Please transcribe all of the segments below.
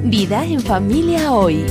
Vida en familia hoy.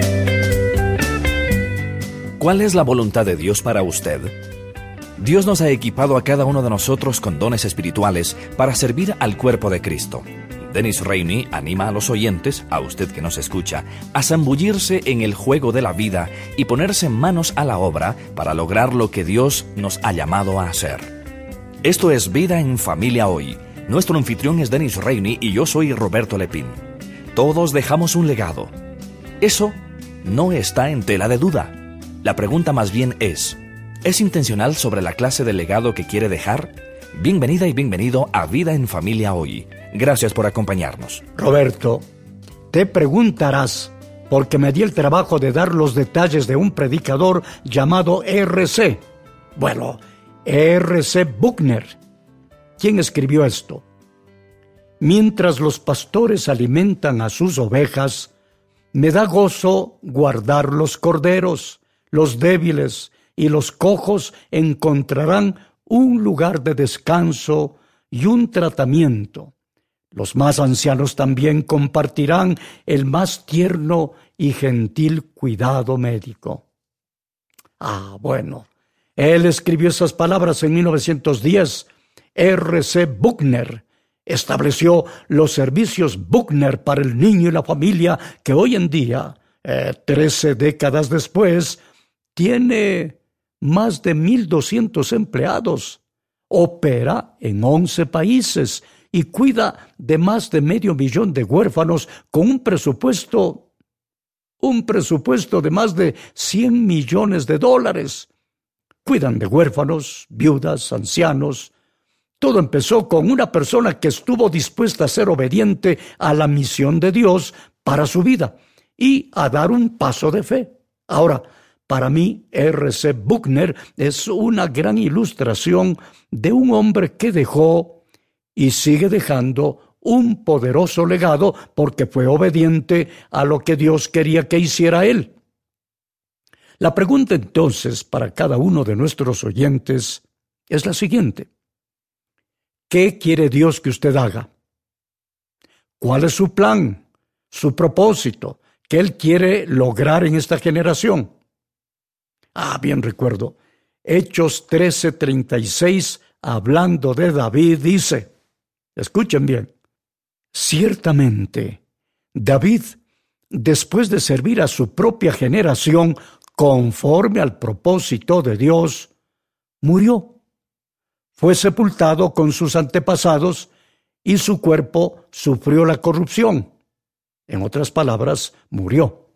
¿Cuál es la voluntad de Dios para usted? Dios nos ha equipado a cada uno de nosotros con dones espirituales para servir al cuerpo de Cristo. Dennis Rainey anima a los oyentes, a usted que nos escucha, a zambullirse en el juego de la vida y ponerse manos a la obra para lograr lo que Dios nos ha llamado a hacer. Esto es Vida en Familia Hoy. Nuestro anfitrión es Dennis Rainey y yo soy Roberto Lepín. Todos dejamos un legado. Eso no está en tela de duda. La pregunta más bien ¿es intencional sobre la clase de legado que quiere dejar? Bienvenida y bienvenido a Vida en Familia Hoy. Gracias por acompañarnos. Roberto, te preguntarás, porque me di el trabajo de dar los detalles de un predicador llamado R.C. Bueno, R.C. Buckner. ¿Quién escribió esto? Mientras los pastores alimentan a sus ovejas, me da gozo guardar los corderos. Los débiles y los cojos encontrarán un lugar de descanso y un tratamiento. Los más ancianos también compartirán el más tierno y gentil cuidado médico. Bueno, él escribió esas palabras en 1910. R.C. Buckner estableció los servicios Buckner para el niño y la familia que hoy en día, 13 décadas después, tiene más de 1,200 empleados, opera en 11 países y cuida de más de 500,000 de huérfanos con un presupuesto de más de $100 millones. Cuidan de huérfanos, viudas, ancianos. Todo empezó con una persona que estuvo dispuesta a ser obediente a la misión de Dios para su vida y a dar un paso de fe. Ahora, para mí, R.C. Buckner es una gran ilustración de un hombre que dejó y sigue dejando un poderoso legado porque fue obediente a lo que Dios quería que hiciera él. La pregunta entonces para cada uno de nuestros oyentes es la siguiente. ¿Qué quiere Dios que usted haga? ¿Cuál es su plan, su propósito, que Él quiere lograr en esta generación? Bien recuerdo, Hechos 13:36, hablando de David, dice, escuchen bien, ciertamente, David, después de servir a su propia generación conforme al propósito de Dios, murió. Fue sepultado con sus antepasados y su cuerpo sufrió la corrupción. En otras palabras, murió.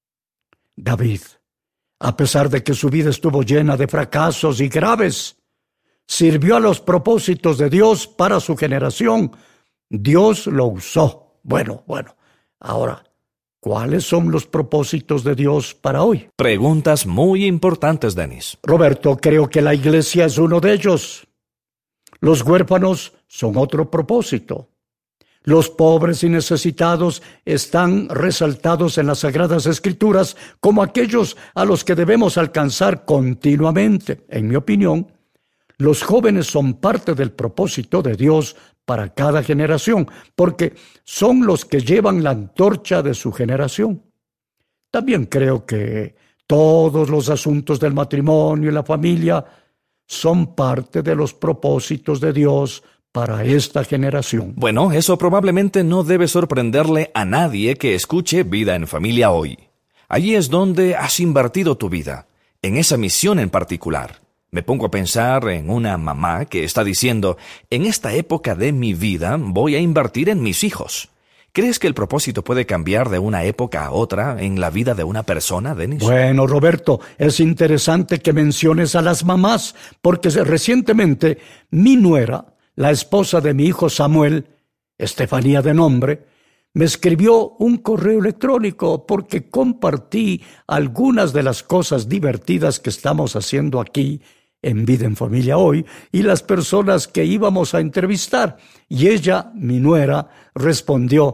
David, a pesar de que su vida estuvo llena de fracasos y graves, sirvió a los propósitos de Dios para su generación. Dios lo usó. Bueno. Ahora, ¿cuáles son los propósitos de Dios para hoy? Preguntas muy importantes, Dennis. Roberto, creo que la iglesia es uno de ellos. Los huérfanos son otro propósito. Los pobres y necesitados están resaltados en las Sagradas Escrituras como aquellos a los que debemos alcanzar continuamente. En mi opinión, los jóvenes son parte del propósito de Dios para cada generación, porque son los que llevan la antorcha de su generación. También creo que todos los asuntos del matrimonio y la familia son parte de los propósitos de Dios para esta generación. Bueno, eso probablemente no debe sorprenderle a nadie que escuche Vida en Familia Hoy. Allí es donde has invertido tu vida, en esa misión en particular. Me pongo a pensar en una mamá que está diciendo, en esta época de mi vida voy a invertir en mis hijos. ¿Crees que el propósito puede cambiar de una época a otra en la vida de una persona, Dennis? Bueno, Roberto, es interesante que menciones a las mamás, porque recientemente mi nuera, la esposa de mi hijo Samuel, Estefanía de nombre, me escribió un correo electrónico porque compartí algunas de las cosas divertidas que estamos haciendo aquí en Vida en Familia Hoy y las personas que íbamos a entrevistar. Y ella, mi nuera, respondió,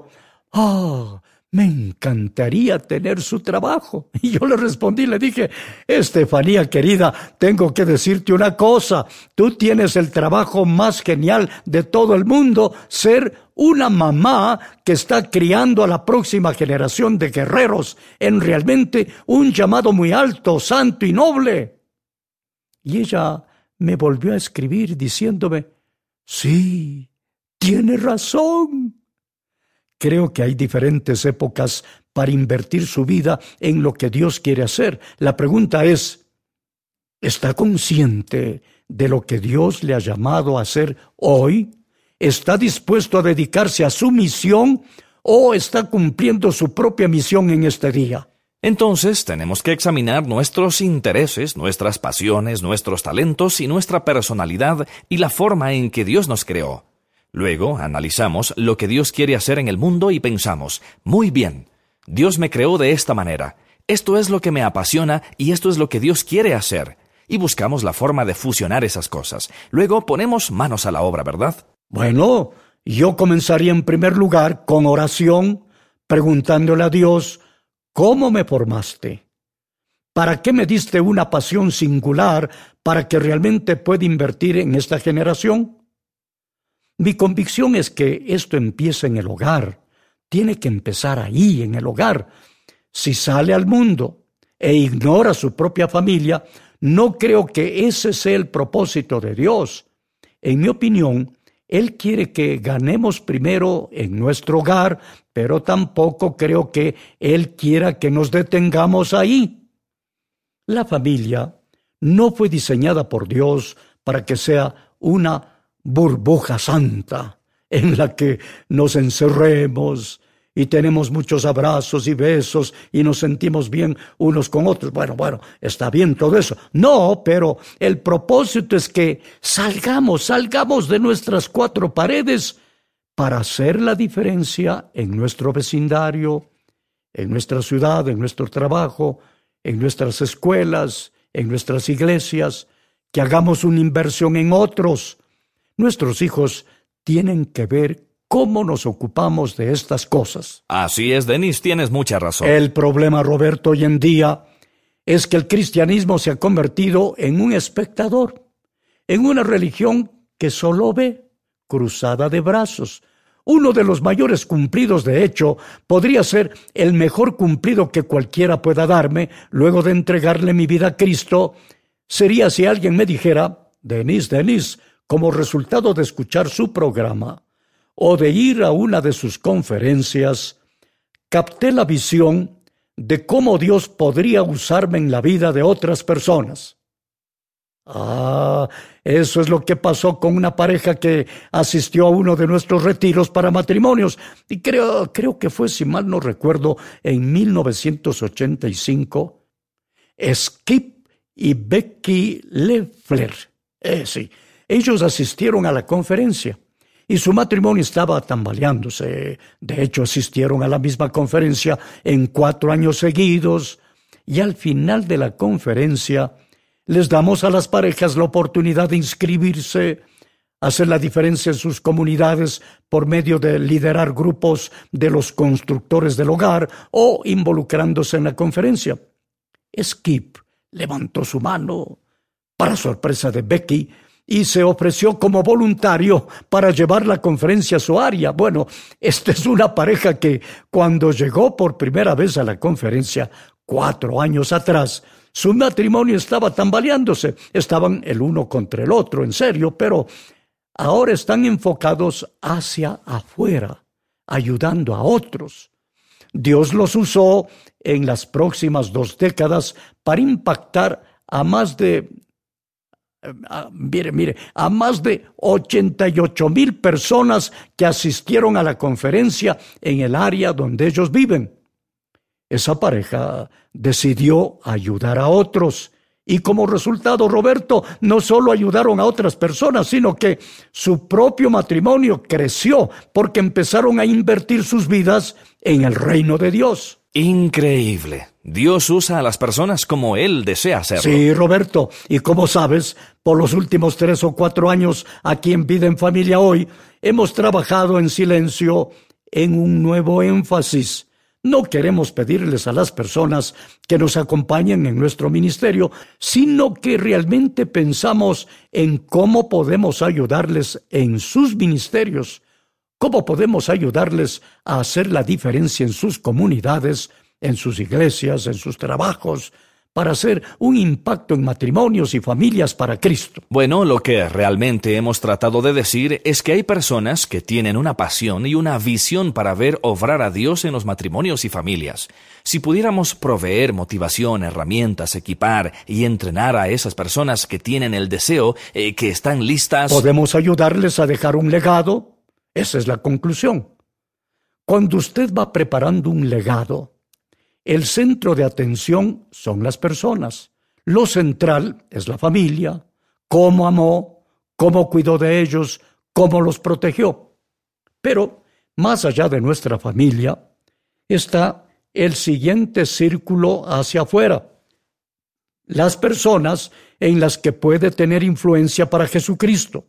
me encantaría tener su trabajo. Y yo le respondí, le dije, Estefanía querida, tengo que decirte una cosa, tú tienes el trabajo más genial de todo el mundo, ser una mamá que está criando a la próxima generación de guerreros en realmente un llamado muy alto, santo y noble. Y ella me volvió a escribir diciéndome, sí, tiene razón. Creo que hay diferentes épocas para invertir su vida en lo que Dios quiere hacer. La pregunta es, ¿está consciente de lo que Dios le ha llamado a hacer hoy? ¿Está dispuesto a dedicarse a su misión o está cumpliendo su propia misión en este día? Entonces tenemos que examinar nuestros intereses, nuestras pasiones, nuestros talentos y nuestra personalidad y la forma en que Dios nos creó. Luego analizamos lo que Dios quiere hacer en el mundo y pensamos, muy bien, Dios me creó de esta manera, esto es lo que me apasiona y esto es lo que Dios quiere hacer. Y buscamos la forma de fusionar esas cosas. Luego ponemos manos a la obra, ¿verdad? Bueno, yo comenzaría en primer lugar con oración, preguntándole a Dios, ¿cómo me formaste? ¿Para qué me diste una pasión singular para que realmente pueda invertir en esta generación? Mi convicción es que esto empieza en el hogar. Tiene que empezar ahí, en el hogar. Si sale al mundo e ignora su propia familia, no creo que ese sea el propósito de Dios. En mi opinión, Él quiere que ganemos primero en nuestro hogar, pero tampoco creo que Él quiera que nos detengamos ahí. La familia no fue diseñada por Dios para que sea una burbuja santa en la que nos encerremos y tenemos muchos abrazos y besos y nos sentimos bien unos con otros. Bueno, está bien todo eso. No, pero el propósito es que salgamos de nuestras cuatro paredes para hacer la diferencia en nuestro vecindario, en nuestra ciudad, en nuestro trabajo, en nuestras escuelas, en nuestras iglesias, que hagamos una inversión en otros. Nuestros hijos tienen que ver cómo nos ocupamos de estas cosas. Así es, Denis, tienes mucha razón. El problema, Roberto, hoy en día es que el cristianismo se ha convertido en un espectador, en una religión que solo ve, cruzada de brazos. Uno de los mayores cumplidos, de hecho, podría ser el mejor cumplido que cualquiera pueda darme luego de entregarle mi vida a Cristo, sería si alguien me dijera, Denis, como resultado de escuchar su programa o de ir a una de sus conferencias, capté la visión de cómo Dios podría usarme en la vida de otras personas. Eso es lo que pasó con una pareja que asistió a uno de nuestros retiros para matrimonios. Y creo que fue, si mal no recuerdo, en 1985, Skip y Becky Leffler. Sí. Ellos asistieron a la conferencia y su matrimonio estaba tambaleándose. De hecho, asistieron a la misma conferencia en 4 años seguidos y al final de la conferencia les damos a las parejas la oportunidad de inscribirse, hacer la diferencia en sus comunidades por medio de liderar grupos de los constructores del hogar o involucrándose en la conferencia. Skip levantó su mano, para sorpresa de Becky, y se ofreció como voluntario para llevar la conferencia a su área. Bueno, esta es una pareja que cuando llegó por primera vez a la conferencia 4 años atrás, su matrimonio estaba tambaleándose. Estaban el uno contra el otro, en serio, pero ahora están enfocados hacia afuera, ayudando a otros. Dios los usó en las próximas 2 décadas para impactar a más de a más de 88,000 personas que asistieron a la conferencia en el área donde ellos viven. Esa pareja decidió ayudar a otros y como resultado, Roberto, no solo ayudaron a otras personas, sino que su propio matrimonio creció porque empezaron a invertir sus vidas en el reino de Dios. Increíble. Dios usa a las personas como Él desea hacerlo. Sí, Roberto. Y como sabes, por los últimos 3 o 4 años aquí en Vida en Familia Hoy, hemos trabajado en silencio en un nuevo énfasis. No queremos pedirles a las personas que nos acompañen en nuestro ministerio, sino que realmente pensamos en cómo podemos ayudarles en sus ministerios. ¿Cómo podemos ayudarles a hacer la diferencia en sus comunidades, en sus iglesias, en sus trabajos, para hacer un impacto en matrimonios y familias para Cristo? Bueno, lo que realmente hemos tratado de decir es que hay personas que tienen una pasión y una visión para ver obrar a Dios en los matrimonios y familias. Si pudiéramos proveer motivación, herramientas, equipar y entrenar a esas personas que tienen el deseo, que están listas... ¿Podemos ayudarles a dejar un legado? Esa es la conclusión. Cuando usted va preparando un legado, el centro de atención son las personas. Lo central es la familia, cómo amó, cómo cuidó de ellos, cómo los protegió. Pero, más allá de nuestra familia, está el siguiente círculo hacia afuera. Las personas en las que puede tener influencia para Jesucristo.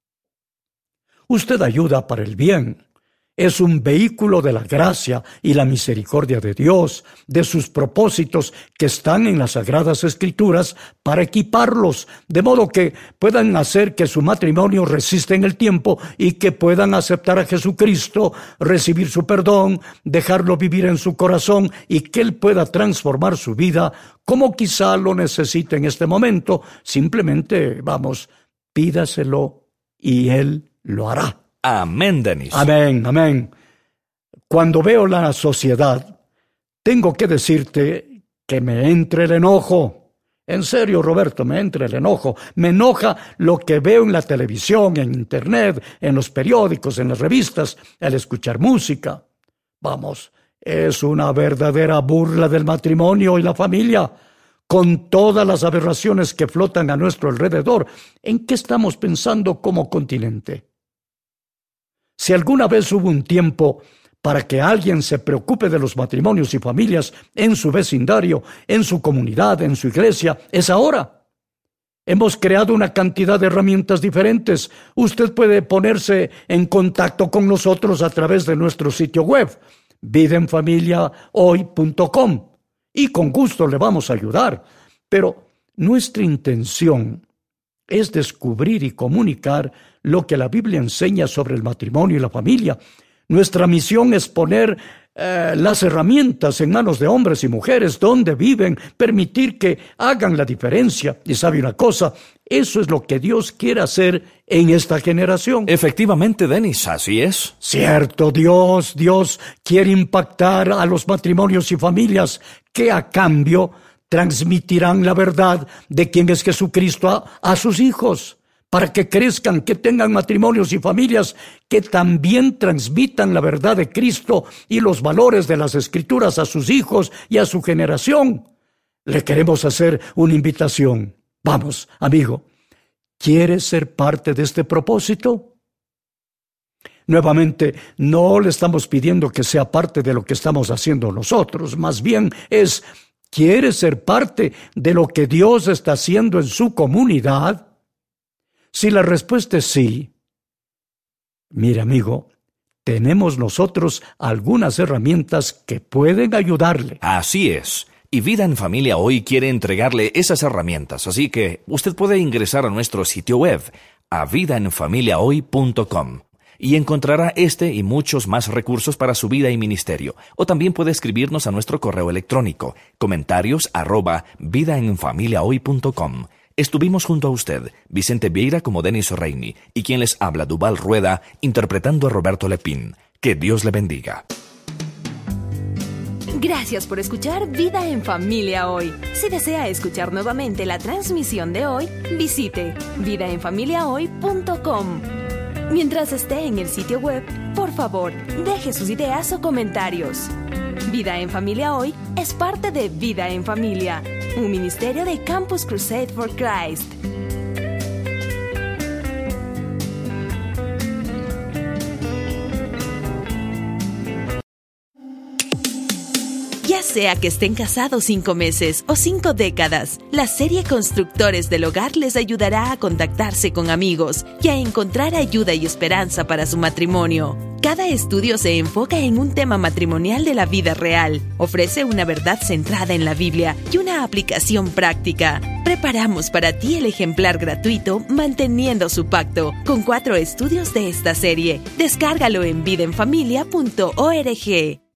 Usted ayuda para el bien. Es un vehículo de la gracia y la misericordia de Dios, de sus propósitos que están en las Sagradas Escrituras para equiparlos, de modo que puedan hacer que su matrimonio resista en el tiempo y que puedan aceptar a Jesucristo, recibir su perdón, dejarlo vivir en su corazón y que Él pueda transformar su vida como quizá lo necesite en este momento. Simplemente, pídaselo y Él lo hará. Amén, Denis. Amén, amén. Cuando veo la sociedad, tengo que decirte que me entra el enojo. En serio, Roberto, me entra el enojo. Me enoja lo que veo en la televisión, en internet, en los periódicos, en las revistas, al escuchar música. Es una verdadera burla del matrimonio y la familia. Con todas las aberraciones que flotan a nuestro alrededor, ¿en qué estamos pensando como continente? Si alguna vez hubo un tiempo para que alguien se preocupe de los matrimonios y familias en su vecindario, en su comunidad, en su iglesia, es ahora. Hemos creado una cantidad de herramientas diferentes. Usted puede ponerse en contacto con nosotros a través de nuestro sitio web, vidaenfamiliahoy.com, y con gusto le vamos a ayudar. Pero nuestra intención es descubrir y comunicar lo que la Biblia enseña sobre el matrimonio y la familia. Nuestra misión es poner las herramientas en manos de hombres y mujeres donde viven, permitir que hagan la diferencia. Y sabe una cosa, eso es lo que Dios quiere hacer en esta generación. Efectivamente, Denis, así es. Cierto, Dios quiere impactar a los matrimonios y familias que a cambio transmitirán la verdad de quién es Jesucristo a sus hijos, para que crezcan, que tengan matrimonios y familias que también transmitan la verdad de Cristo y los valores de las Escrituras a sus hijos y a su generación. Le queremos hacer una invitación. Vamos, amigo, ¿quieres ser parte de este propósito? Nuevamente, no le estamos pidiendo que sea parte de lo que estamos haciendo nosotros, más bien es: ¿quiere ser parte de lo que Dios está haciendo en su comunidad? Si la respuesta es sí, mire, amigo, tenemos nosotros algunas herramientas que pueden ayudarle. Así es. Y Vida en Familia Hoy quiere entregarle esas herramientas, así que usted puede ingresar a nuestro sitio web, a vidaenfamiliahoy.com. y encontrará este y muchos más recursos para su vida y ministerio. O también puede escribirnos a nuestro correo electrónico, comentarios@vidaenfamiliahoy.com. Estuvimos junto a usted, Vicente Vieira como Denis Reini, y quien les habla, Duval Rueda, interpretando a Roberto Lepín. Que Dios le bendiga. Gracias por escuchar Vida en Familia Hoy. Si desea escuchar nuevamente la transmisión de hoy, visite vidaenfamiliahoy.com. Mientras esté en el sitio web, por favor, deje sus ideas o comentarios. Vida en Familia Hoy es parte de Vida en Familia, un ministerio de Campus Crusade for Christ. Ya sea que estén casados 5 meses o 5 décadas, la serie Constructores del Hogar les ayudará a contactarse con amigos y a encontrar ayuda y esperanza para su matrimonio. Cada estudio se enfoca en un tema matrimonial de la vida real, ofrece una verdad centrada en la Biblia y una aplicación práctica. Preparamos para ti el ejemplar gratuito Manteniendo su Pacto, con 4 estudios de esta serie. Descárgalo en vidaenfamilia.org.